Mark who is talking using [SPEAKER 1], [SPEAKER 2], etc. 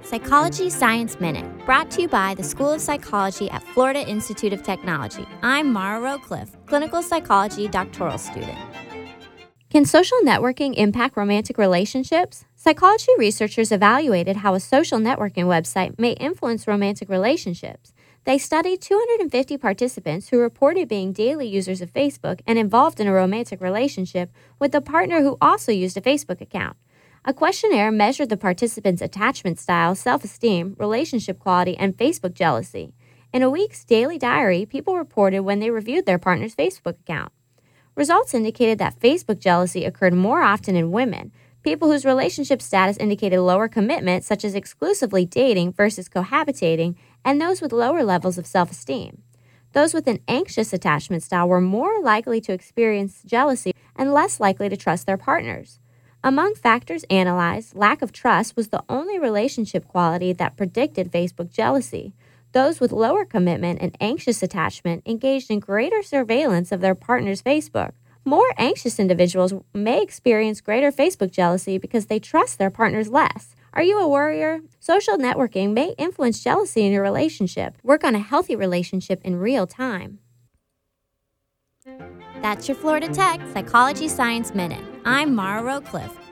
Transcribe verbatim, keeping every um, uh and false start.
[SPEAKER 1] Psychology Science Minute, brought to you by the School of Psychology at Florida Institute of Technology. I'm Mara Rowcliffe, clinical psychology doctoral student. Can social networking impact romantic relationships? Psychology researchers evaluated how a social networking website may influence romantic relationships. They studied two hundred fifty participants who reported being daily users of Facebook and involved in a romantic relationship with a partner who also used a Facebook account. A questionnaire measured the participants' attachment style, self-esteem, relationship quality, and Facebook jealousy. In a week's daily diary, people reported when they reviewed their partner's Facebook account. Results indicated that Facebook jealousy occurred more often in women, people whose relationship status indicated lower commitment, such as exclusively dating versus cohabitating, and those with lower levels of self-esteem. Those with an anxious attachment style were more likely to experience jealousy and less likely to trust their partners. Among factors analyzed, lack of trust was the only relationship quality that predicted Facebook jealousy. Those with lower commitment and anxious attachment engaged in greater surveillance of their partner's Facebook. More anxious individuals may experience greater Facebook jealousy because they trust their partners less. Are you a worrier? Social networking may influence jealousy in your relationship. Work on a healthy relationship in real time. That's your Florida Tech Psychology Science Minute. I'm Mara Rowcliffe,